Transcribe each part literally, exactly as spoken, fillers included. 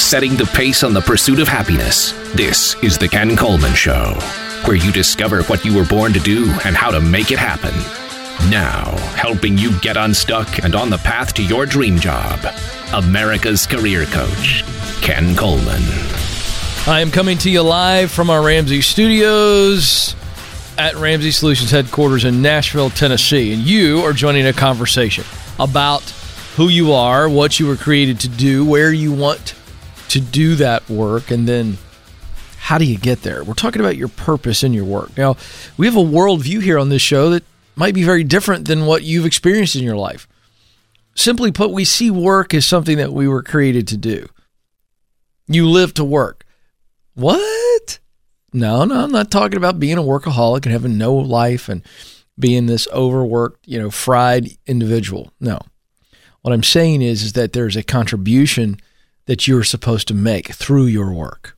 setting the pace on the pursuit of happiness. This is The Ken Coleman Show, where you discover what you were born to do and how to make it happen. Now, helping you get unstuck and on the path to your dream job, America's career coach, Ken Coleman. I am coming to you live from our Ramsey Studios at Ramsey Solutions headquarters in Nashville, Tennessee. And you are joining a conversation about who you are, what you were created to do, where you want to do that work, and then how do you get there? We're talking about your purpose in your work. Now, we have a worldview here on this show that might be very different than what you've experienced in your life. Simply put, we see work as something that we were created to do. You live to work. What? No, no, I'm not talking about being a workaholic and having no life and being this overworked, you know, fried individual. No. What I'm saying is, is that there's a contribution that you're supposed to make through your work.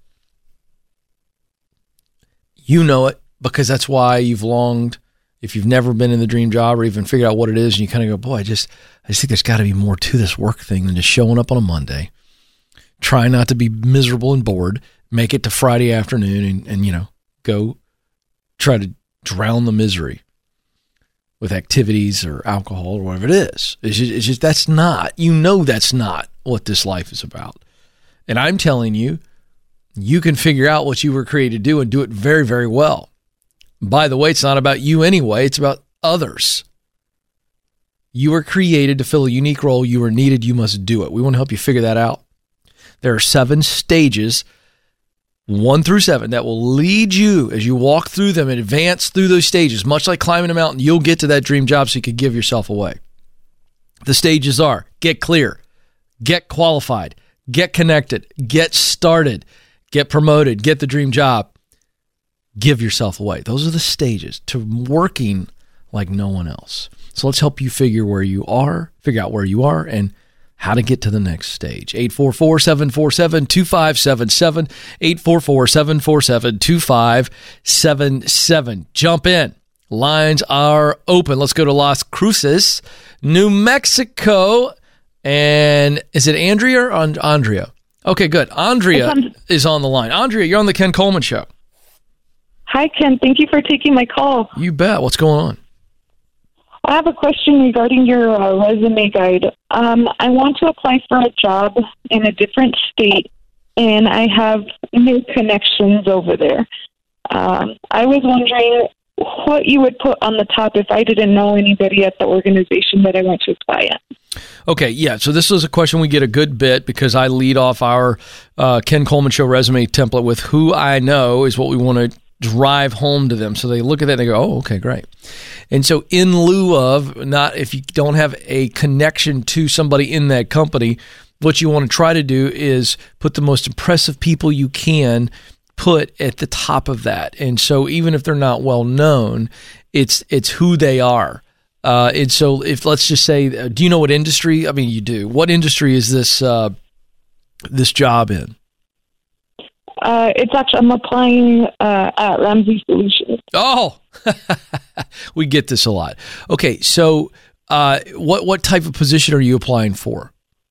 You know it because that's why you've longed. If you've never been in the dream job or even figured out what it is, and you kind of go, boy, I just, I just think there's got to be more to this work thing than just showing up on a Monday. Try not to be miserable and bored. Make it to Friday afternoon and, and you know, go try to drown the misery with activities or alcohol or whatever it is. It's just, it's just, that's not, you know, that's not what this life is about. And I'm telling you, you can figure out what you were created to do and do it very, very well. By the way, it's not about you anyway. It's about others. You were created to fill a unique role. You were needed. You must do it. We want to help you figure that out. There are seven stages, one through seven, that will lead you as you walk through them and advance through those stages. Much like climbing a mountain, you'll get to that dream job so you can give yourself away. The stages are: get clear, get qualified, get connected, get started, get promoted, get the dream job, give yourself away. Those are the stages to working like no one else. So let's help you figure where you are, figure out where you are, and how to get to the next stage. eight four four, seven four seven, two five seven seven, eight four four, seven four seven, two five seven seven. Jump in. Lines are open. Let's go to Las Cruces, New Mexico. And is it Andrea or And- Andrea? Okay, good. Andrea on- is on the line. Andrea, you're on the Ken Coleman Show. Hi, Ken. Thank you for taking my call. You bet. What's going on? I have a question regarding your uh, resume guide. Um, I want to apply for a job in a different state, and I have no connections over there. Um, I was wondering what you would put on the top if I didn't know anybody at the organization that I want to apply at. Okay, yeah, so this is a question we get a good bit because I lead off our uh, Ken Coleman Show resume template with who I know is what we want to drive home to them. So they look at that and they go, oh, okay, great. And so in lieu of, not if you don't have a connection to somebody in that company, what you want to try to do is put the most impressive people you can put at the top of that. And so even if they're not well known, it's it's who they are. Uh, and so if, let's just say, uh, do you know what industry? I mean, you do. What industry is this uh, this job in? Uh, it's actually, I'm applying uh, at Ramsey Solutions. Oh, we get this a lot. Okay, so uh, what what type of position are you applying for?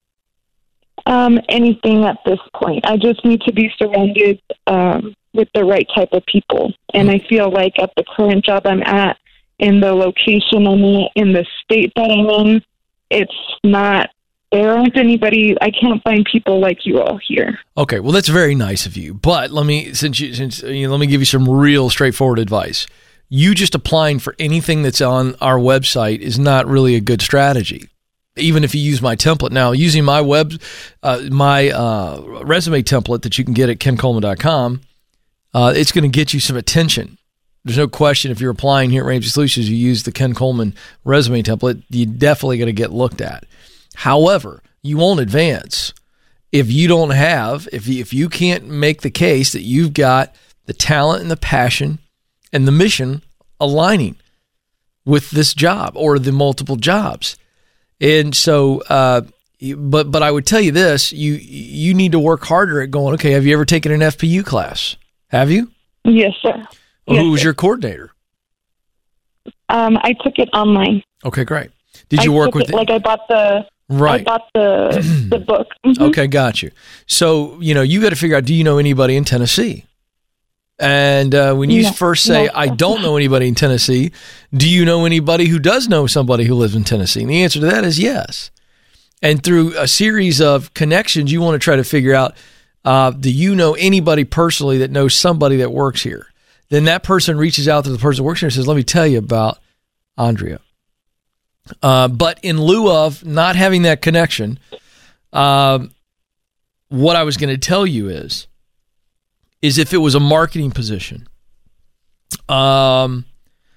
Um, anything at this point. I just need to be surrounded um, with the right type of people. And I feel like at the current job I'm at, in the location I'm in, in the state that I'm in, it's not, there aren't anybody, I can't find people like you all here. Okay, well, that's very nice of you. But let me, since you, since you know, let me give you some real straightforward advice. You just applying for anything that's on our website is not really a good strategy. Even if you use my template. Now, using my web, uh, my uh, resume template that you can get at ken coleman dot com, uh, it's going to get you some attention. There's no question if you're applying here at Ramsey Solutions, you use the Ken Coleman resume template, you're definitely going to get looked at. However, you won't advance if you don't have, if you, if you can't make the case that you've got the talent and the passion and the mission aligning with this job or the multiple jobs. And so, uh, but but I would tell you this, you you need to work harder at going, okay, have you ever taken an F P U class? Have you? Yes, sir. Well, yes, who was sir. your coordinator? Um, I took it online. Okay, great. Did you I work took with it, like I bought the Right. I bought the the book. Mm-hmm. Okay, got you. So, you know, you got to figure out, do you know anybody in Tennessee? And uh, when you No, first say, no. I don't know anybody in Tennessee, do you know anybody who does know somebody who lives in Tennessee? And the answer to that is yes. And through a series of connections, you want to try to figure out, uh, do you know anybody personally that knows somebody that works here? Then that person reaches out to the person that works here and says, let me tell you about Andrea. Uh, but in lieu of not having that connection, uh, what I was going to tell you is, is if it was a marketing position, um,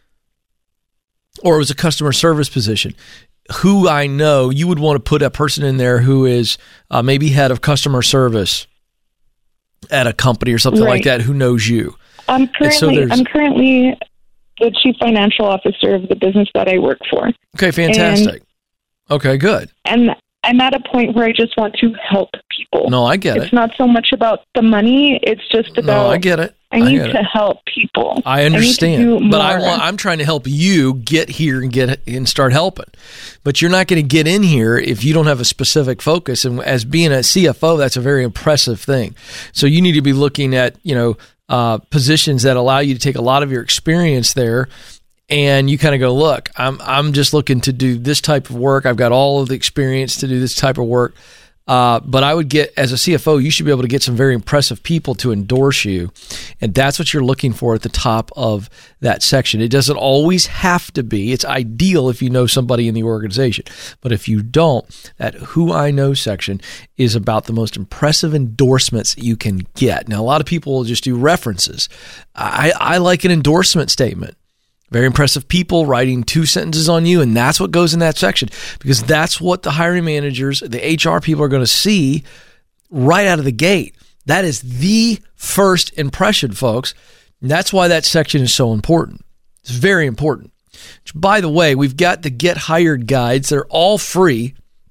or it was a customer service position, who I know, you would want to put a person in there who is uh, maybe head of customer service at a company or something Right. like that, who knows you. I'm so currently there's- I'm currently the chief financial officer of the business that I work for. Okay, fantastic. Okay, good. And I'm at a point where I just want to help people. No, I get It's it. not so much about the money. It's just about, No, I get it. I need get to it. help people. I need to understand, do but I more. want, I'm trying to help you get here and get and start helping. But you're not going to get in here if you don't have a specific focus. And as being a C F O, that's a very impressive thing. So you need to be looking at, you know, uh, positions that allow you to take a lot of your experience there. And you kind of go, look, I'm I'm just looking to do this type of work. I've got all of the experience to do this type of work. Uh, but I would get, as a C F O, you should be able to get some very impressive people to endorse you. And that's what you're looking for at the top of that section. It doesn't always have to be. It's ideal if you know somebody in the organization. But if you don't, that Who I Know section is about the most impressive endorsements you can get. Now, a lot of people will just do references. I, I like an endorsement statement. Very impressive people writing two sentences on you, and that's what goes in that section, because that's what the hiring managers, the H R people are going to see right out of the gate. That is the first impression, folks. And that's why that section is so important. It's very important. Which, by the way, we've got the Get Hired guides. They're all free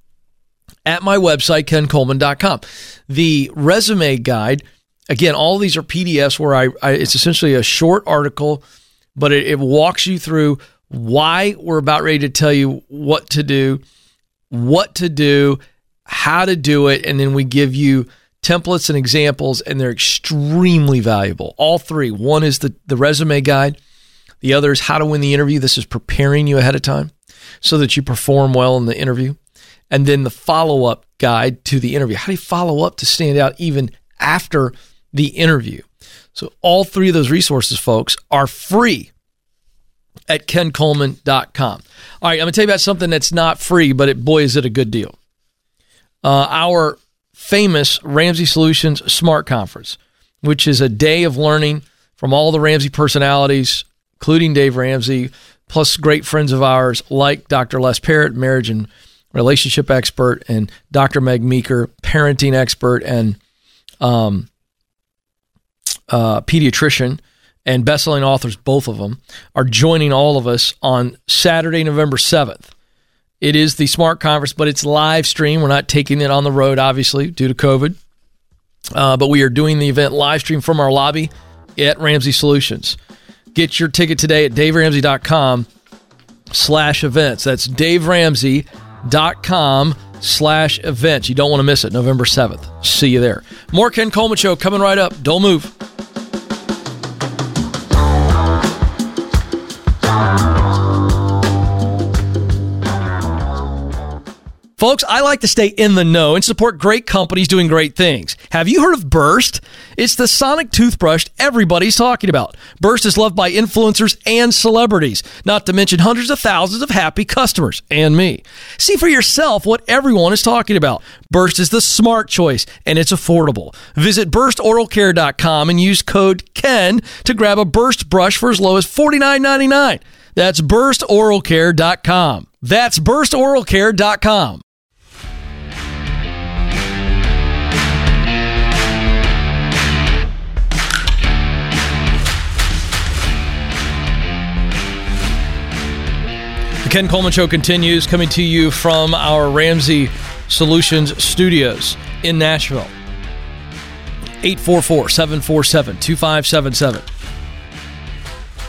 at my website, ken coleman dot com. The resume guide, again, all these are P D Fs where I, I it's essentially a short article, but it, it walks you through why we're about ready to tell you what to do, what to do, how to do it, and then we give you templates and examples, and they're extremely valuable. All three. One is the, the resume guide. The other is how to win the interview. This is preparing you ahead of time so that you perform well in the interview. And then the follow-up guide to the interview. How do you follow up to stand out even after the interview? So all three of those resources, folks, are free at ken coleman dot com. All right, I'm going to tell you about something that's not free, but it, boy, is it a good deal. Uh, our famous Ramsey Solutions Smart Conference, which is a day of learning from all the Ramsey personalities, including Dave Ramsey, plus great friends of ours like Doctor Les Parrott, marriage and relationship expert, and Doctor Meg Meeker, parenting expert, and um, Uh, pediatrician and best-selling authors, both of them, are joining all of us on Saturday, November seventh. It is the Smart Conference, but it's live stream. We're not taking it on the road, obviously, due to COVID. Uh, but we are doing the event live stream from our lobby at Ramsey Solutions. Get your ticket today at dave ramsey dot com slash events. That's dave ramsey dot com slash events. You don't want to miss it. November seventh. See you there. More Ken Coleman Show coming right up. Don't move. Folks, I like to stay in the know and support great companies doing great things. Have you heard of Burst? It's the sonic toothbrush everybody's talking about. Burst is loved by influencers and celebrities, not to mention hundreds of thousands of happy customers, and me. See for yourself what everyone is talking about. Burst is the smart choice, and it's affordable. Visit burst oral care dot com and use code KEN to grab a Burst brush for as low as forty-nine ninety-nine. That's burst oral care dot com. That's burst oral care dot com. The Ken Coleman Show continues, coming to you from our Ramsey Solutions studios in Nashville. eight four four, seven four seven, two five seven seven.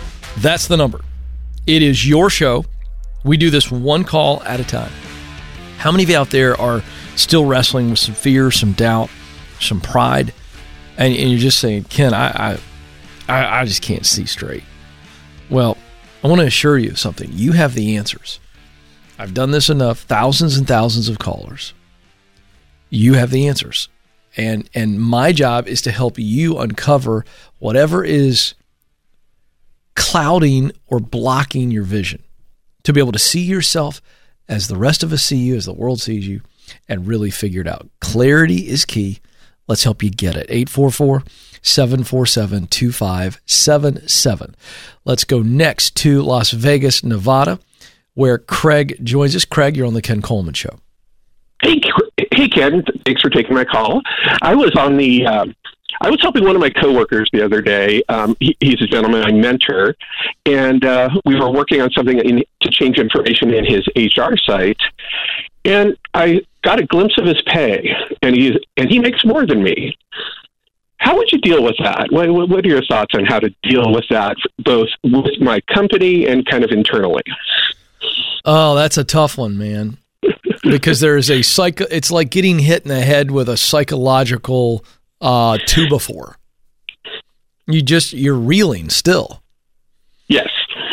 That's the number. It is your show. We do this one call at a time. How many of you out there are still wrestling with some fear, some doubt, some pride, and, and you're just saying, Ken, I, I, I just can't see straight. Well, I want to assure you of something. You have the answers. I've done this enough, thousands and thousands of callers. You have the answers. And and my job is to help you uncover whatever is clouding or blocking your vision, to be able to see yourself as the rest of us see you, as the world sees you, and really figure it out. Clarity is key. Let's help you get it. eight four four, seven four seven, two five seven seven. Let's go next to Las Vegas, Nevada, where Craig joins us. Craig, you're on the Ken Coleman Show. Hey, hey, Ken. Thanks for taking my call. I was on the. Um, I was helping one of my coworkers the other day. Um, he, he's a gentleman I mentor, and uh, we were working on something in, to change information in his H R site. And I got a glimpse of his pay, and he's and he makes more than me. How would you deal with that? What, what are your thoughts on how to deal with that, both with my company and kind of internally? Oh, that's a tough one, man. Because there is a psycho. It's like getting hit in the head with a psychological uh, two before. You just you're reeling still. Yes.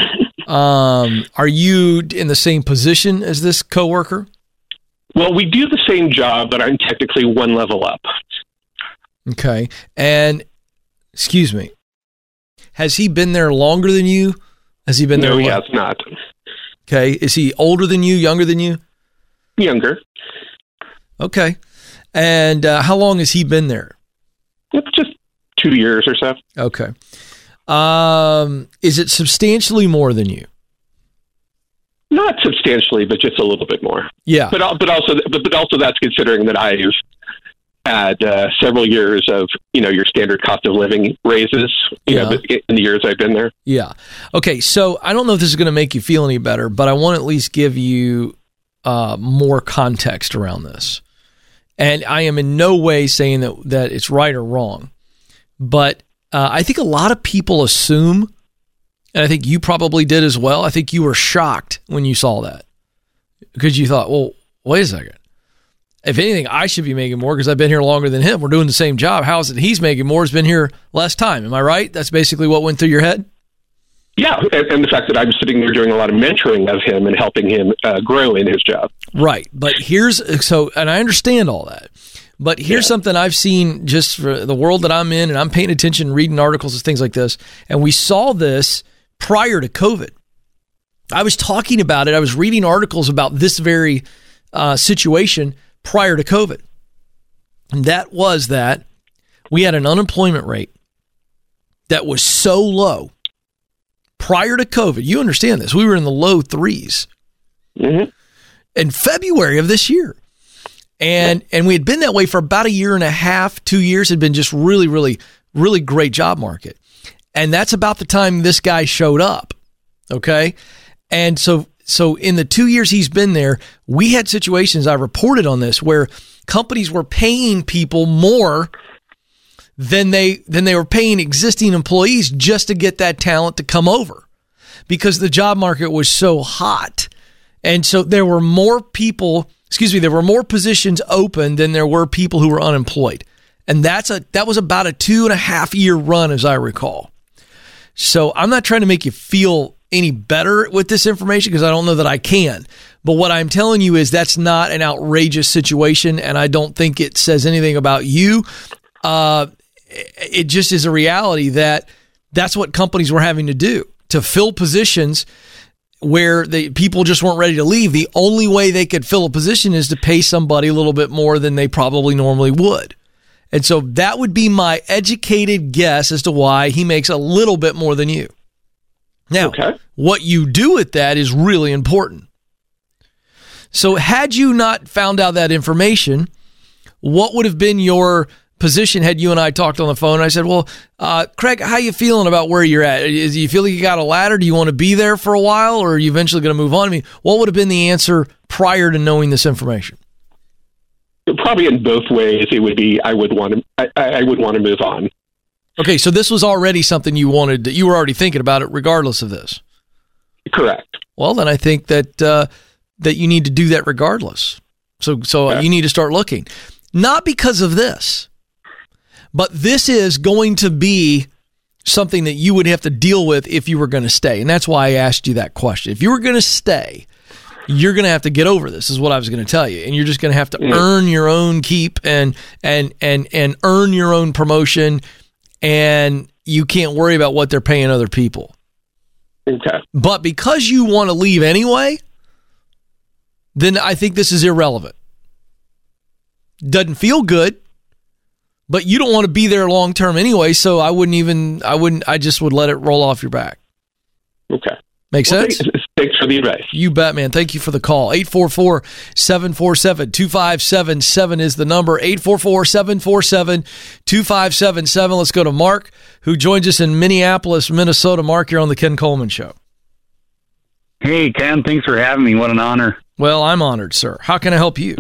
um, are you in the same position as this coworker? Well, we do the same job, but I'm technically one level up. Okay. And excuse me, has he been there longer than you? Has he been no, there? No, he has not. Okay. Is he older than you? Younger than you? Younger. Okay. And uh, how long has he been there? It's just two years or so. Okay. Um, is it substantially more than you? Not substantially, but just a little bit more. Yeah. But but also but, but also that's considering that I've had uh, several years of, you know, your standard cost of living raises, you yeah. know, in the years I've been there. Yeah. Okay. So I don't know if this is going to make you feel any better, but I want to at least give you uh, more context around this. And I am in no way saying that, that it's right or wrong, but uh, I think a lot of people assume, and I think you probably did as well, I think you were shocked when you saw that because you thought, well, wait a second. If anything, I should be making more because I've been here longer than him. We're doing the same job. How is it he's making more? He's been here less time. Am I right? That's basically what went through your head? Yeah, and, and the fact that I'm sitting there doing a lot of mentoring of him and helping him uh, grow in his job. Right. But here's, so, and I understand all that, but here's yeah. something I've seen just for the world that I'm in, and I'm paying attention, reading articles and things like this, and we saw this prior to COVID. I was talking about it. I was reading articles about this very uh, situation prior to COVID. And that was that we had an unemployment rate that was so low prior to COVID. You understand this. We were in the low threes mm-hmm. in February of this year. And and we had been that way for about a year and a half, two years. Had been just really, really, really great job market. And that's about the time this guy showed up. Okay. And so So in the two years he's been there, we had situations, I reported on this, where companies were paying people more than they than they were paying existing employees just to get that talent to come over because the job market was so hot. And so there were more people, excuse me, there were more positions open than there were people who were unemployed. And that's a that was about a two and a half year run, as I recall. So I'm not trying to make you feel any better with this information because I don't know that I can. But what I'm telling you is that's not an outrageous situation, and I don't think it says anything about you. Uh, it just is a reality that that's what companies were having to do to fill positions where the people just weren't ready to leave. The only way they could fill a position is to pay somebody a little bit more than they probably normally would. And so that would be my educated guess as to why he makes a little bit more than you. Now, okay. What you do with that is really important. So had you not found out that information, what would have been your position had you and I talked on the phone? I said, well, uh, Craig, how you feeling about where you're at? Is, you feel like you got a ladder? Do you want to be there for a while, or are you eventually going to move on? I mean, what would have been the answer prior to knowing this information? Probably in both ways. It would be, I would want to, I, I would want to move on. Okay, so this was already something you wanted, you were already thinking about it regardless of this. Correct. Well, then I think that uh, that you need to do that regardless. So, so Yeah. you need to start looking. Not because of this, but this is going to be something that you would have to deal with if you were going to stay. And that's why I asked you that question. If you were going to stay, you're going to have to get over this, is what I was going to tell you. And you're just going to have to mm. earn your own keep and, and, and, and earn your own promotion. And you can't worry about what they're paying other people. Okay. But because you want to leave anyway, then I think this is irrelevant. Doesn't feel good, but you don't want to be there long term anyway, so I wouldn't even, I wouldn't, I just would let it roll off your back. Okay. Make well, sense? Thanks, thanks for the advice. You bet, man. Thank you for the call. eight four four, seven four seven, two five seven seven is the number. eight four four, seven four seven, two five seven seven. Let's go to Mark, who joins us in Minneapolis, Minnesota. Mark, you're on the Ken Coleman Show. Hey, Ken. Thanks for having me. What an honor. Well, I'm honored, sir. How can I help you?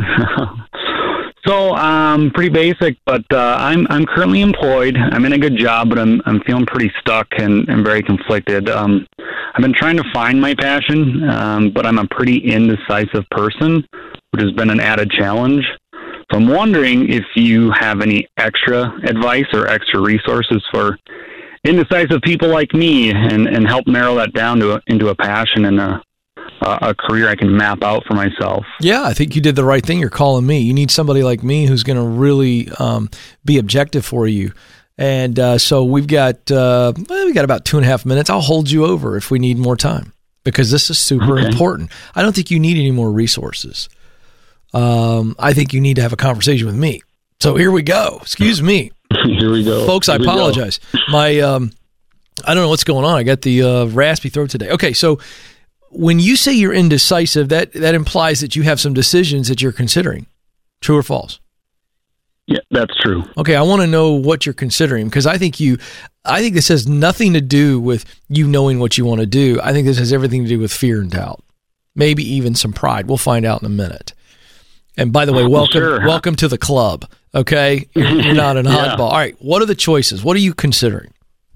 So, um, pretty basic, but uh, I'm I'm currently employed. I'm in a good job, but I'm I'm feeling pretty stuck and, and very conflicted. Um, I've been trying to find my passion, um, but I'm a pretty indecisive person, which has been an added challenge. So I'm wondering if you have any extra advice or extra resources for indecisive people like me, and, and help narrow that down to a, into a passion and a a career I can map out for myself. Yeah, I think you did the right thing. You're calling me. You need somebody like me who's going to really um, be objective for you. And uh, so we've got uh, well, we got about two and a half minutes. I'll hold you over if we need more time, because this is super okay. important. I don't think you need any more resources. Um, I think you need to have a conversation with me. So here we go. Excuse me. Here we go. Folks, here I apologize. My, um, I don't know what's going on. I got the uh, raspy throat today. Okay, so when you say you're indecisive, that, that implies that you have some decisions that you're considering. True or false? Yeah, that's true. Okay, I want to know what you're considering, because I think you, I think this has nothing to do with you knowing what you want to do. I think this has everything to do with fear and doubt, maybe even some pride. We'll find out in a minute. And by the way, welcome, sure. welcome to the club. Okay, you're, you're not an yeah. oddball. All right, what are the choices? What are you considering?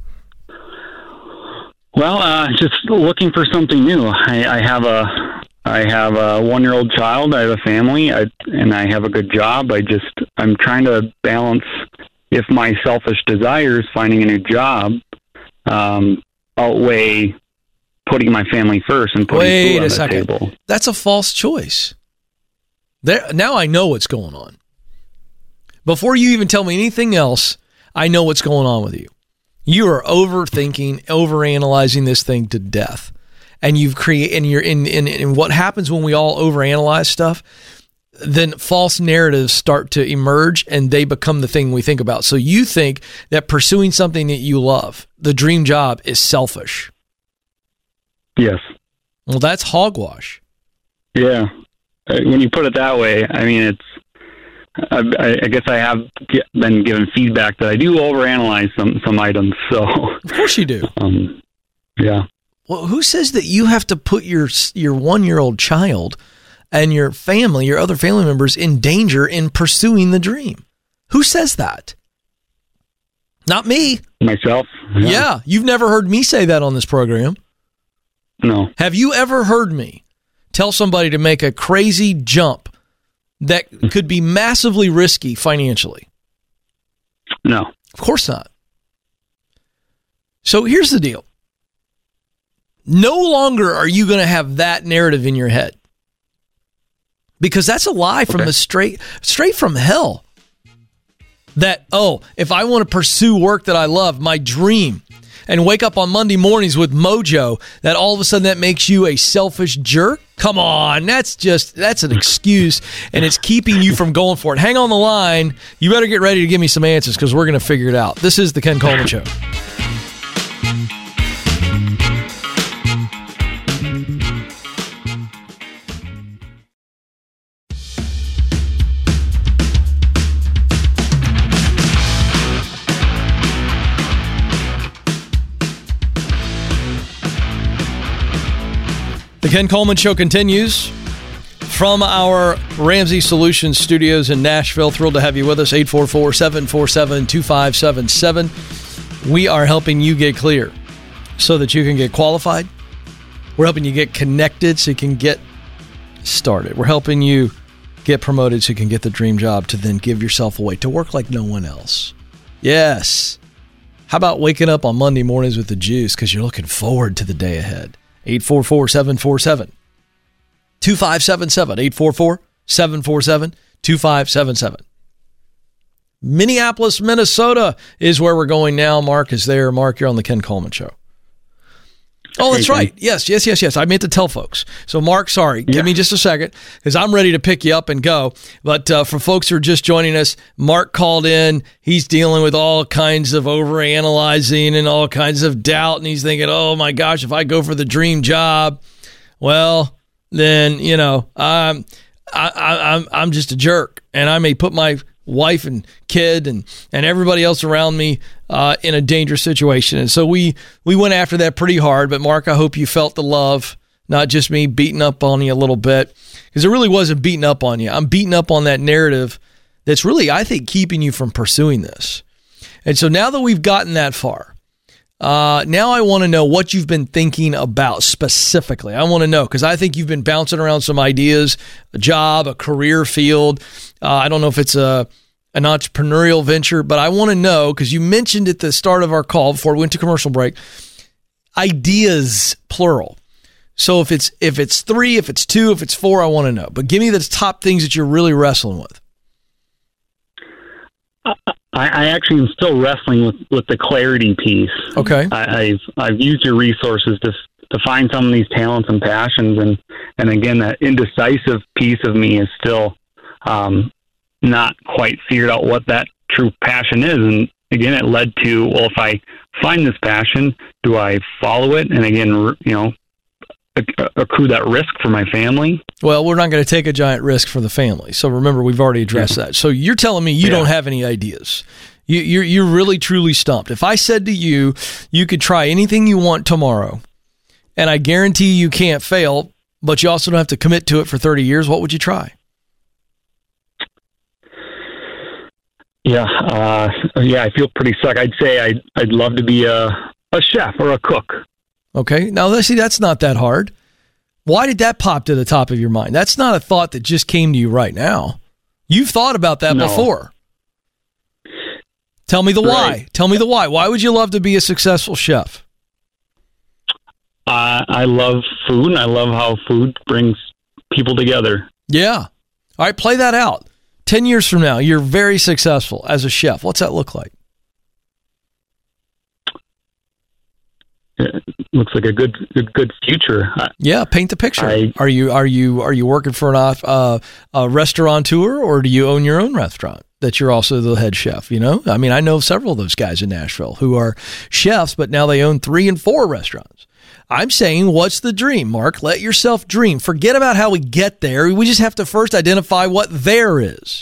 Well, uh, just looking for something new. I, I have a, I have a one-year-old child. I have a family, I, and I have a good job. I just, I'm trying to balance if my selfish desires, finding a new job, um, outweigh putting my family first and putting Wait food on a the second. table. That's a false choice. There, now I know what's going on. Before you even tell me anything else, I know what's going on with you. You are overthinking, overanalyzing this thing to death. And you've created, and you're in, in, in what happens when we all overanalyze stuff, then false narratives start to emerge and they become the thing we think about. So you think that pursuing something that you love, the dream job, is selfish. Yes. Well, that's hogwash. Yeah. When you put it that way, I mean, it's, I, I guess I have been given feedback that I do overanalyze some, some items. So, of course you do. Um, yeah. Well, who says that you have to put your your one-year-old child and your family, your other family members, in danger in pursuing the dream? Who says that? Not me. Myself. Yeah. yeah. You've never heard me say that on this program. No. Have you ever heard me tell somebody to make a crazy jump that could be massively risky financially? No. Of course not. So here's the deal. No longer are you going to have that narrative in your head, because that's a lie from okay. the straight straight from hell. That, oh, if I want to pursue work that I love, my dream, and wake up on Monday mornings with mojo, that all of a sudden that makes you a selfish jerk? Come on, that's just, that's an excuse, and it's keeping you from going for it. Hang on the line. You better get ready to give me some answers, because we're going to figure it out. This is the Ken Coleman Show. The Ken Coleman Show continues from our Ramsey Solutions studios in Nashville. Thrilled to have you with us. eight four four, seven four seven, two five seven seven. We are helping you get clear so that you can get qualified. We're helping you get connected so you can get started. We're helping you get promoted so you can get the dream job, to then give yourself away, to work like no one else. Yes. How about waking up on Monday mornings with the juice because you're looking forward to the day ahead? eight four four, seven four seven, two five seven seven. eight four four, seven four seven, two five seven seven. Minneapolis, Minnesota is where we're going now. Mark is there. Mark, you're on the Ken Coleman Show. Oh, that's right. Yes, yes, yes, yes. I meant to tell folks. So, Mark, sorry. Yeah. Give me just a second because I'm ready to pick you up and go. But uh, for folks who are just joining us, Mark called in. He's dealing with all kinds of overanalyzing and all kinds of doubt. And he's thinking, oh, my gosh, if I go for the dream job, well, then, you know, um, I, I, I'm, I'm just a jerk. And I may put my wife and kid and, and everybody else around me uh, in a dangerous situation. And so we, we went after that pretty hard. But, Mark, I hope you felt the love, not just me beating up on you a little bit, because it really wasn't beating up on you. I'm beating up on that narrative that's really, I think, keeping you from pursuing this. And so now that we've gotten that far, uh, now I want to know what you've been thinking about specifically. I want to know because I think you've been bouncing around some ideas, a job, a career field. Uh, I don't know if it's a an entrepreneurial venture, but I want to know because you mentioned at the start of our call before we went to commercial break, ideas, plural. So if it's if it's three, if it's two, if it's four, I want to know. But give me the top things that you're really wrestling with. I, I actually am still wrestling with, with the clarity piece. Okay. I, I've I've used your resources to to find some of these talents and passions, and, and again, that indecisive piece of me is still um, not quite figured out what that true passion is. And again, it led to, well, if I find this passion, do I follow it? And again, you know, accrue that risk for my family? Well, we're not going to take a giant risk for the family. So remember, we've already addressed yeah. that. So you're telling me you yeah. don't have any ideas. You, you're, you're really, truly stumped. If I said to you, you could try anything you want tomorrow, and I guarantee you can't fail, but you also don't have to commit to it for thirty years, what would you try? Yeah, uh, yeah, I feel pretty stuck. I'd say I'd, I'd love to be a, a chef or a cook. Okay, now let's see, that's not that hard. Why did that pop to the top of your mind? That's not a thought that just came to you right now. You've thought about that no. before. Tell me the why. Right. Tell me the why. Why would you love to be a successful chef? Uh, I love food, and I love how food brings people together. Yeah. All right, play that out. Ten years from now, you're very successful as a chef. What's that look like? It looks like a good, good, good future. Yeah, paint the picture. I, are you are you are you working for an uh, a restaurateur, or do you own your own restaurant that you're also the head chef? You know, I mean, I know several of those guys in Nashville who are chefs, but now they own three and four restaurants. I'm saying, what's the dream, Mark? Let yourself dream. Forget about how we get there. We just have to first identify what there is.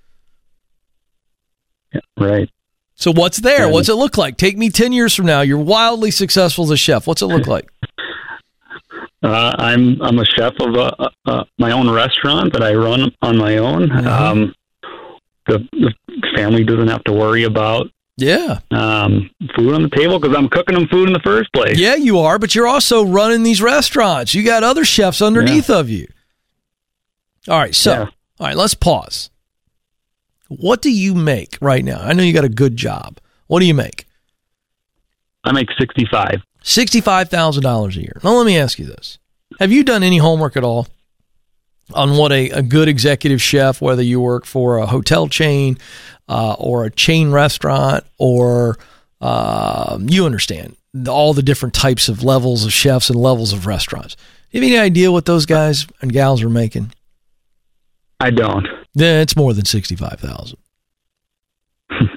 Yeah, right. So what's there? And what's it look like? Take me ten years from now. You're wildly successful as a chef. What's it look like? Uh, I'm I'm a chef of a, a, my own restaurant that I run on my own. Mm-hmm. Um, the, the family doesn't have to worry about yeah um, food on the table because I'm cooking them food in the first place. Yeah, you are, but you're also running these restaurants. You got other chefs underneath yeah. of you. All right, so yeah. all right, let's pause. What do you make right now? I know you got a good job. What do you make? I make sixty-five. sixty-five thousand dollars a year. Now, let me ask you this. Have you done any homework at all on what a, a good executive chef, whether you work for a hotel chain uh, or a chain restaurant, or uh, you understand all the different types of levels of chefs and levels of restaurants. Do you have any idea what those guys and gals are making? I don't. Then it's more than sixty-five thousand dollars.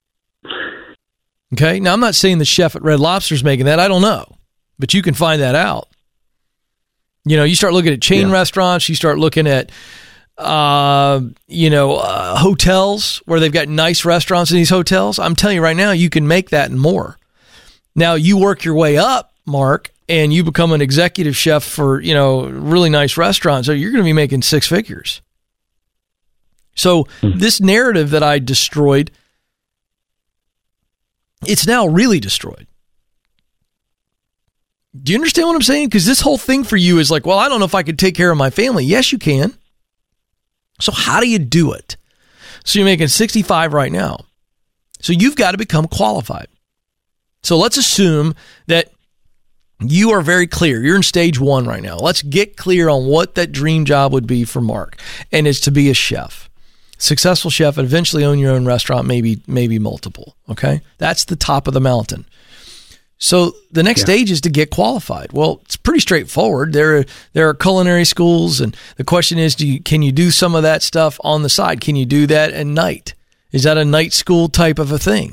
Okay. Now, I'm not saying the chef at Red Lobster is making that. I don't know, but you can find that out. You know, you start looking at chain yeah. restaurants, you start looking at, uh, you know, uh, hotels where they've got nice restaurants in these hotels. I'm telling you right now, you can make that and more. Now, you work your way up, Mark, and you become an executive chef for, you know, really nice restaurants. So you're going to be making six figures. So this narrative that I destroyed, it's now really destroyed. Do you understand what I'm saying? Because this whole thing for you is like, well, I don't know if I could take care of my family. Yes, you can. So how do you do it? So you're making sixty-five right now. So you've got to become qualified. So let's assume that you are very clear. You're in stage one right now. Let's get clear on what that dream job would be for Mark. And it's to be a chef, successful chef, and eventually own your own restaurant, maybe, maybe multiple. Okay. That's the top of the mountain. So the next yeah. stage is to get qualified. Well, it's pretty straightforward. There, there are culinary schools, and the question is, do you, can you do some of that stuff on the side? Can you do that at night? Is that a night school type of a thing?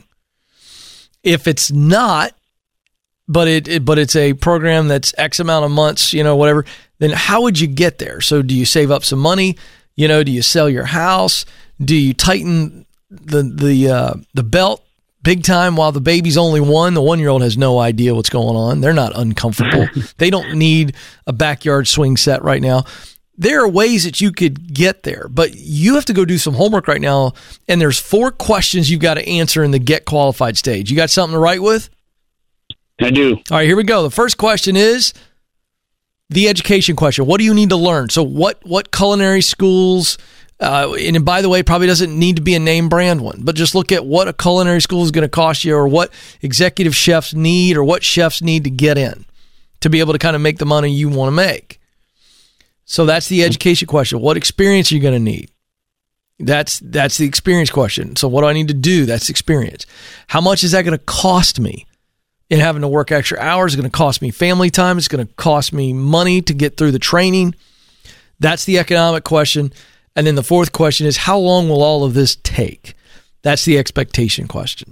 If it's not, but it, it but it's a program that's X amount of months, you know, whatever, then how would you get there? So do you save up some money? You know, do you sell your house? Do you tighten the the uh, the belt big time while the baby's only one? The one-year-old has no idea what's going on. They're not uncomfortable. They don't need a backyard swing set right now. There are ways that you could get there, but you have to go do some homework right now, and there's four questions you've got to answer in the get qualified stage. You got something to write with? I do. All right, here we go. The first question is the education question. What do you need to learn? So what what culinary schools, uh, and by the way, it probably doesn't need to be a name brand one, but just look at what a culinary school is going to cost you, or what executive chefs need, or what chefs need to get in to be able to kind of make the money you want to make. So that's the education question. What experience are you going to need? That's that's the experience question. So what do I need to do? That's experience. How much is that going to cost me in having to work extra hours? It's going to cost me family time. It's going to cost me money to get through the training. That's the economic question. And then the fourth question is, how long will all of this take? That's the expectation question.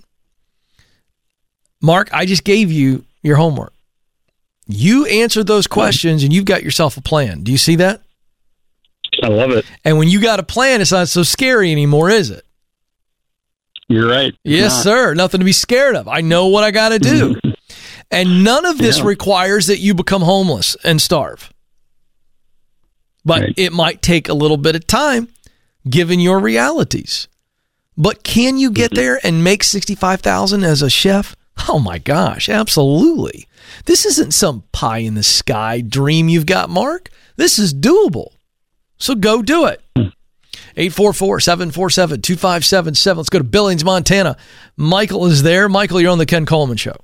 Mark, I just gave you your homework. You answered those questions and you've got yourself a plan. Do you see that? I love it. And when you got a plan, it's not so scary anymore, is it? You're right. Yes, not. Sir. Nothing to be scared of. I know what I got to do. And none of this yeah. requires that you become homeless and starve. But right. it might take a little bit of time given your realities. But can you get mm-hmm. there and make sixty-five thousand dollars as a chef? Oh my gosh, absolutely. This isn't some pie in the sky dream you've got, Mark. This is doable. So go do it. eight four four, seven four seven, two five seven seven. Let's go to Billings, Montana. Michael is there. Michael, you're on the Ken Coleman Show.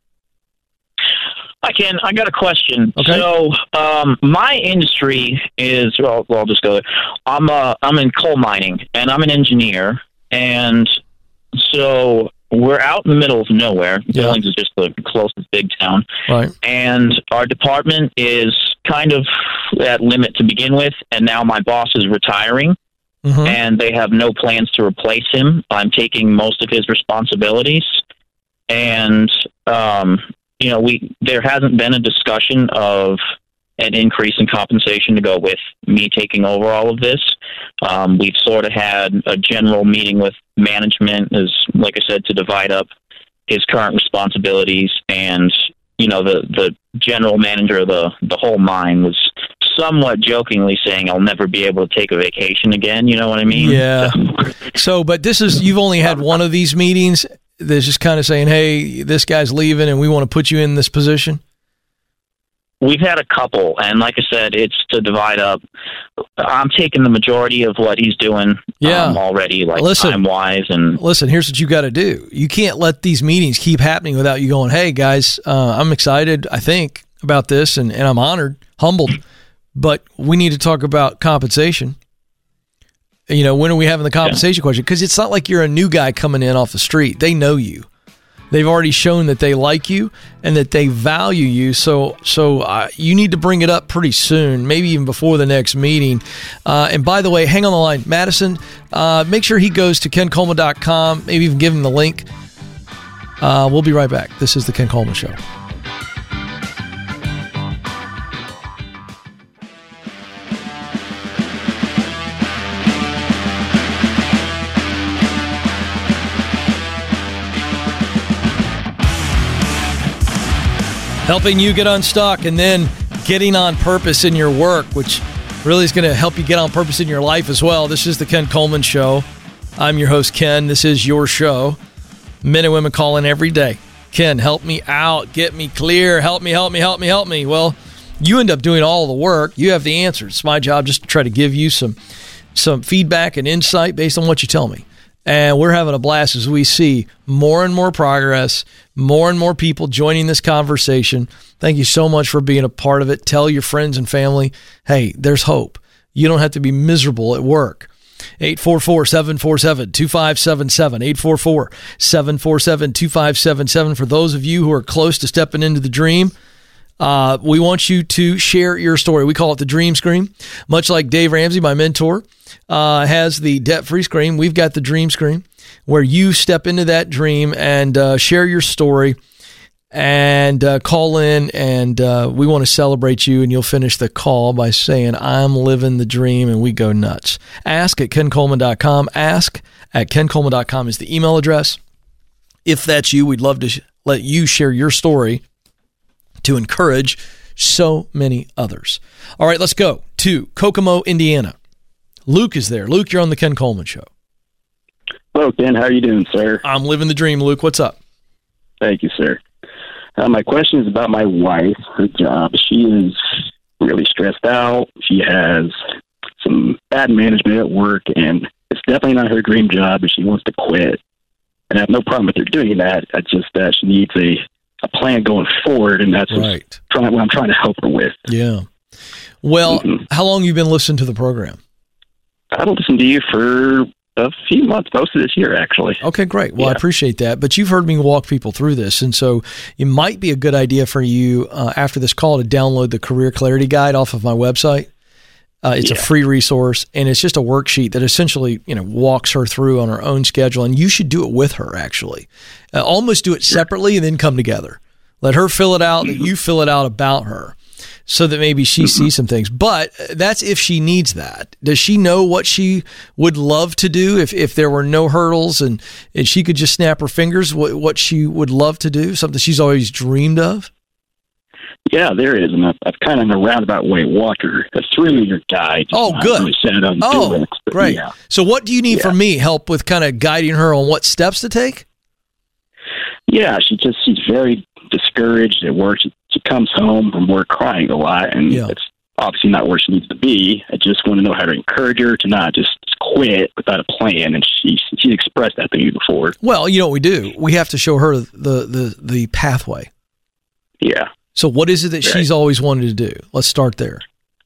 Hi, Ken. I got a question. Okay. So um, my industry is, well, well, I'll just go there. I'm, uh, I'm in coal mining, and I'm an engineer. And so we're out in the middle of nowhere. Yeah. Billings is just the closest big town. Right. And our department is kind of at limit to begin with, and now my boss is retiring, mm-hmm. and they have no plans to replace him. I'm taking most of his responsibilities, and um, you know, we there hasn't been a discussion of an increase in compensation to go with me taking over all of this. Um, we've sort of had a general meeting with management, as like I said, to divide up his current responsibilities, and you know, the the general manager of the the whole mine was somewhat jokingly saying, "I'll never be able to take a vacation again." You know what I mean? Yeah. So, so but this is, you've only had one of these meetings that's just kind of saying, "Hey, this guy's leaving, and we want to put you in this position." We've had a couple, and like I said, it's to divide up. I'm taking the majority of what he's doing yeah. um, already, like listen, time-wise. And listen, here's what you got to do. You can't let these meetings keep happening without you going, "Hey, guys, uh, I'm excited, I think, about this, and, and I'm honored, humbled, but we need to talk about compensation." You know, when are we having the compensation yeah. question? Because it's not like you're a new guy coming in off the street. They know you. They've already shown that they like you and that they value you. So so uh, you need to bring it up pretty soon, maybe even before the next meeting. Uh, and by the way, hang on the line. Madison, uh, make sure he goes to ken coleman dot com. Maybe even give him the link. Uh, we'll be right back. This is The Ken Coleman Show. Helping you get unstuck and then getting on purpose in your work, which really is going to help you get on purpose in your life as well. This is the Ken Coleman Show. I'm your host, Ken. This is your show. Men and women call in every day. Ken, help me out. Get me clear. Help me, help me, help me, help me. Well, you end up doing all the work. You have the answers. It's my job just to try to give you some some feedback and insight based on what you tell me. And we're having a blast as we see more and more progress, more and more people joining this conversation. Thank you so much for being a part of it. Tell your friends and family, hey, there's hope. You don't have to be miserable at work. eight four four, seven four seven, two five seven seven, eight four four, seven four seven, two five seven seven. For those of you who are close to stepping into the dream, uh, we want you to share your story. We call it the Dream Scream. Much like Dave Ramsey, my mentor, uh, has the debt-free scream, we've got the Dream Scream, where you step into that dream and uh, share your story and uh, call in, and uh, we want to celebrate you, and you'll finish the call by saying, I'm living the dream, and we go nuts. Ask at ken coleman dot com. Ask at ken coleman dot com is the email address. If that's you, we'd love to sh- let you share your story to encourage so many others. All right, let's go to Kokomo, Indiana. Luke is there. Luke, you're on the Ken Coleman Show. Hello, Ken. How are you doing, sir? I'm living the dream, Luke. What's up? Thank you, sir. Uh, my question is about my wife, her job. She is really stressed out. She has some bad management at work, and it's definitely not her dream job, and she wants to quit. And I have no problem with her doing that. It's just that she needs a, a plan going forward, and that's right. trying, what I'm trying to help her with. Yeah. Well, mm-hmm. How long have you been listening to the program? I've listened to you for a few months, most of this year, actually. Okay, great. Well, yeah. I appreciate that. But you've heard me walk people through this, and so it might be a good idea for you uh, after this call to download the Career Clarity Guide off of my website. Uh, it's yeah. a free resource, and it's just a worksheet that essentially, you know, walks her through on her own schedule, and you should do it with her, actually. Uh, almost do it separately and then come together. Let her fill it out, that you fill it out about her, so that maybe she mm-hmm. sees some things. But that's if she needs that. Does she know what she would love to do if, if there were no hurdles and, and she could just snap her fingers, what, what she would love to do, something she's always dreamed of? Yeah, there is, and I've, I've kind of in a roundabout way walked her through your guide. Oh, good. Really set on oh, it, great. Yeah. So what do you need yeah. from me? Help with kind of guiding her on what steps to take? Yeah, she just she's very discouraged at work. She, she comes home from work crying a lot, and yeah. it's obviously not where she needs to be. I just want to know how to encourage her to not just quit without a plan, and she she expressed that to me before. Well, you know what we do? We have to show her the the, the pathway. Yeah. So what is it that right. she's always wanted to do? Let's start there.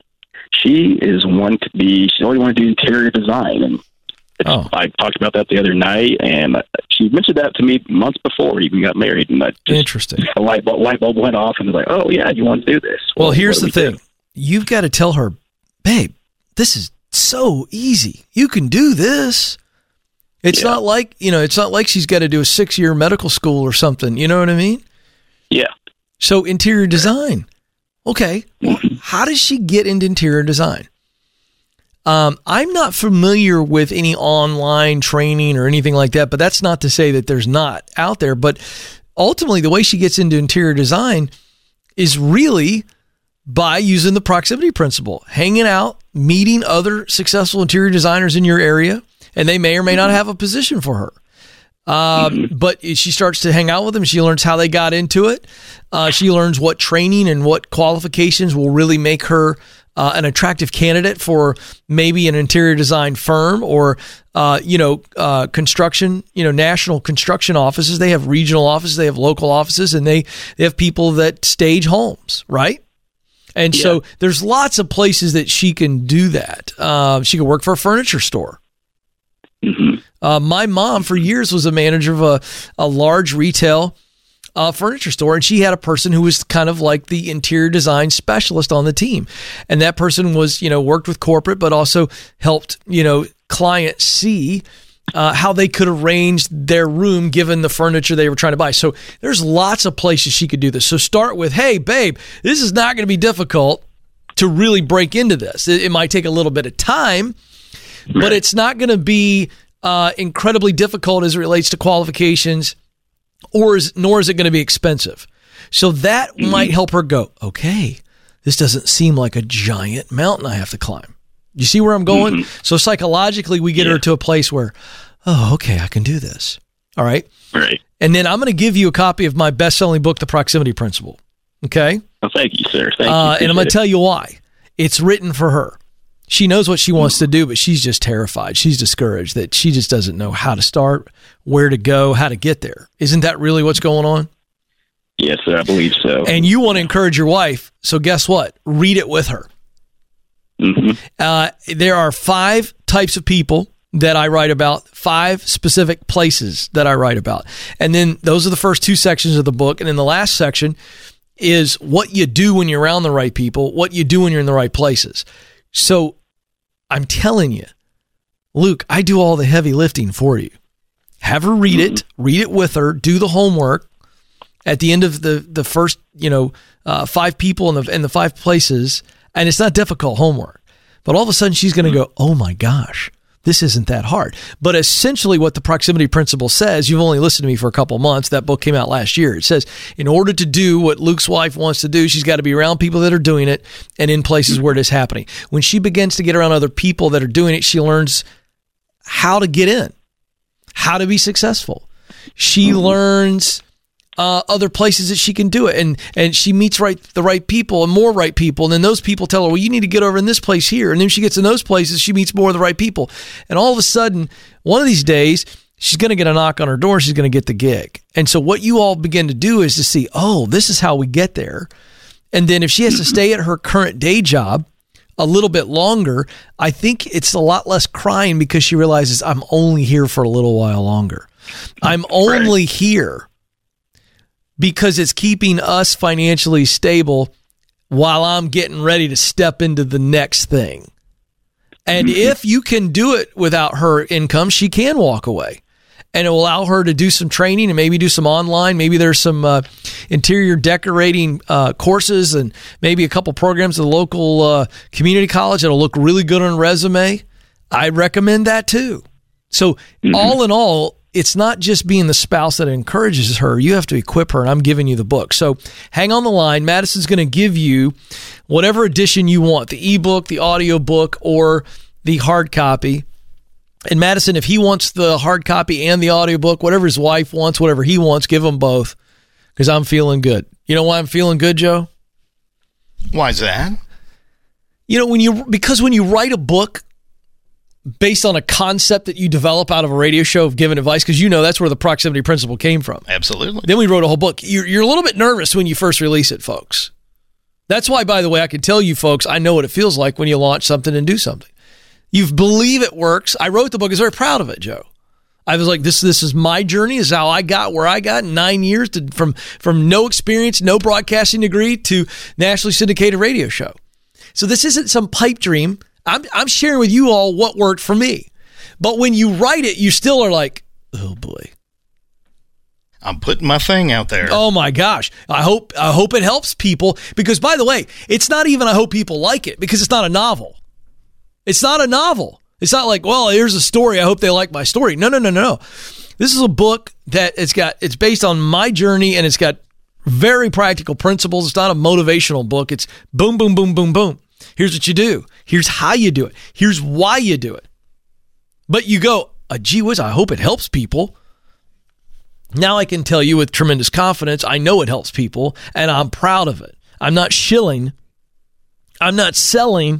She is one to be, she always wanted to do interior design. And it's, oh. I talked about that the other night, and she mentioned that to me months before we even got married. And I just, Interesting. A light bulb, light bulb went off, and I was like, oh, yeah, you want to do this? Well, well here's the thing. Do? You've got to tell her, babe, this is so easy. You can do this. It's yeah. not like, you know, it's not like she's got to do a six-year medical school or something. You know what I mean? Yeah. So interior design. Okay. Well, how does she get into interior design? Um, I'm not familiar with any online training or anything like that, but that's not to say that there's not out there. But ultimately, the way she gets into interior design is really by using the proximity principle, hanging out, meeting other successful interior designers in your area, and they may or may not have a position for her. Um, mm-hmm. But she starts to hang out with them. She learns how they got into it. Uh, she learns what training and what qualifications will really make her uh, an attractive candidate for maybe an interior design firm or, uh, you know, uh, construction, you know, national construction offices. They have regional offices, they have local offices, and they, they have people that stage homes, right? And yeah. so there's lots of places that she can do that. Uh, she can work for a furniture store. Mm-hmm. Uh, my mom for years was a manager of a, a large retail uh, furniture store, and she had a person who was kind of like the interior design specialist on the team. And that person was, you know, worked with corporate, but also helped, you know, clients see uh, how they could arrange their room given the furniture they were trying to buy. So there's lots of places she could do this. So start with, hey, babe, this is not going to be difficult to really break into this. It, it might take a little bit of time, but it's not going to be uh, incredibly difficult as it relates to qualifications, or is, nor is it going to be expensive. So that mm-hmm. might help her go, okay, this doesn't seem like a giant mountain I have to climb. You see where I'm going? Mm-hmm. So psychologically, we get yeah. her to a place where, oh, okay, I can do this. All right? Right. And then I'm going to give you a copy of my best-selling book, The Proximity Principle. Okay? Well, thank you, sir. Thank uh, you. And I'm going to tell you why. It's written for her. She knows what she wants to do, but she's just terrified. She's discouraged that she just doesn't know how to start, where to go, how to get there. Isn't that really what's going on? Yes, sir, I believe so. And you want to encourage your wife, so guess what? Read it with her. Mm-hmm. Uh, there are five types of people that I write about, five specific places that I write about. And then those are the first two sections of the book. And then the last section is what you do when you're around the right people, what you do when you're in the right places. So I'm telling you, Luke, I do all the heavy lifting for you. Have her read it, read it with her, do the homework. At the end of the, the first, you know, uh, five people in the, in the five places, and it's not difficult homework. But all of a sudden she's going to go, oh my gosh, this isn't that hard. But essentially what the proximity principle says, you've only listened to me for a couple months. That book came out last year. It says in order to do what Luke's wife wants to do, she's got to be around people that are doing it and in places where it is happening. When she begins to get around other people that are doing it, she learns how to get in, how to be successful. She learns Uh, other places that she can do it. And and she meets right the right people and more right people. And then those people tell her, well, you need to get over in this place here. And then she gets in those places, she meets more of the right people. And all of a sudden, one of these days, she's going to get a knock on her door. She's going to get the gig. And so what you all begin to do is to see, oh, this is how we get there. And then if she has to stay at her current day job a little bit longer, I think it's a lot less crying because she realizes I'm only here for a little while longer. I'm only right. here because it's keeping us financially stable while I'm getting ready to step into the next thing. And mm-hmm. if you can do it without her income, she can walk away. And it will allow her to do some training and maybe do some online. Maybe there's some uh, interior decorating uh, courses and maybe a couple programs at the local uh, community college that'll look really good on a resume. I recommend that too. So mm-hmm. all in all, it's not just being the spouse that encourages her. You have to equip her, and I'm giving you the book. So hang on the line. Madison's going to give you whatever edition you want, the ebook, the audio book, or the hard copy. And Madison, if he wants the hard copy and the audiobook, whatever his wife wants, whatever he wants, give them both, because I'm feeling good. You know why I'm feeling good, Joe? Why is that? You know, when you because when you write a book based on a concept that you develop out of a radio show of giving advice, because you know that's where the proximity principle came from. Absolutely. Then we wrote a whole book. You're, you're a little bit nervous when you first release it, folks. That's why, by the way, I can tell you folks, I know what it feels like when you launch something and do something. You believe it works. I wrote the book. I was very proud of it, Joe. I was like, this, this is my journey. This is how I got where I got in nine years to, from, from no experience, no broadcasting degree to nationally syndicated radio show. So this isn't some pipe dream. I'm, I'm sharing with you all what worked for me. But when you write it, you still are like, oh boy. I'm putting my thing out there. Oh my gosh. I hope, I hope it helps people, because by the way, it's not even I hope people like it, because it's not a novel. It's not a novel. It's not like, well, here's a story. I hope they like my story. No, no, no, no. This is a book that it's got, it's based on my journey, and it's got very practical principles. It's not a motivational book. It's boom, boom, boom, boom, boom. Here's what you do. Here's how you do it. Here's why you do it. But you go, oh, gee whiz, I hope it helps people. Now I can tell you with tremendous confidence, I know it helps people, and I'm proud of it. I'm not shilling. I'm not selling.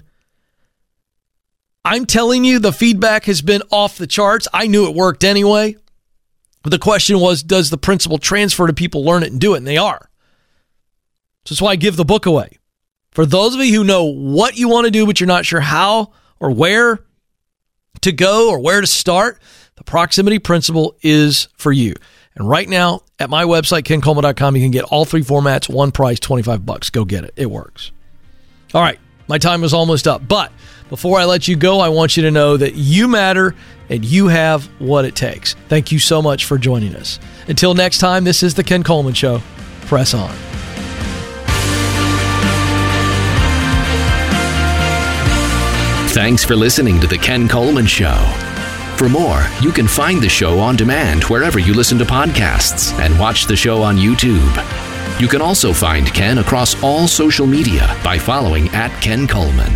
I'm telling you the feedback has been off the charts. I knew it worked anyway. But the question was, does the principle transfer to people, learn it, and do it? And they are. So that's why I give the book away. For those of you who know what you want to do, but you're not sure how or where to go or where to start, the proximity principle is for you. And right now at my website, ken coleman dot com, you can get all three formats, one price, twenty-five bucks. Go get it. It works. All right. My time is almost up. But before I let you go, I want you to know that you matter and you have what it takes. Thank you so much for joining us. Until next time, this is The Ken Coleman Show. Press on. Thanks for listening to The Ken Coleman Show. For more, you can find the show on demand wherever you listen to podcasts and watch the show on YouTube. You can also find Ken across all social media by following at Ken Coleman.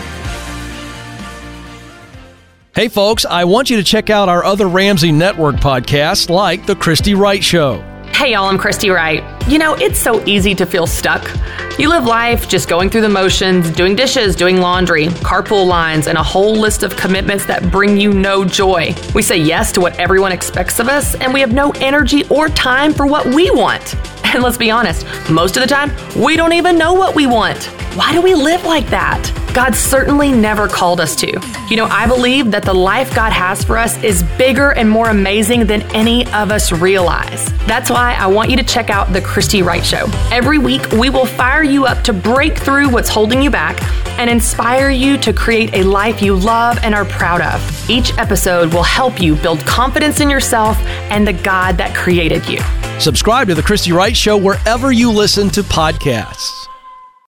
Hey folks, I want you to check out our other Ramsey Network podcasts like The Christy Wright Show, Hey y'all, I'm Christy Wright. You know, it's so easy to feel stuck. You live life just going through the motions, doing dishes, doing laundry, carpool lines, and a whole list of commitments that bring you no joy. We say yes to what everyone expects of us, and we have no energy or time for what we want. And let's be honest, most of the time, we don't even know what we want. Why do we live like that? God certainly never called us to. You know, I believe that the life God has for us is bigger and more amazing than any of us realize. That's why I want you to check out The Christy Wright Show. Every week, we will fire you up to break through what's holding you back and inspire you to create a life you love and are proud of. Each episode will help you build confidence in yourself and the God that created you. Subscribe to The Christy Wright Show wherever you listen to podcasts.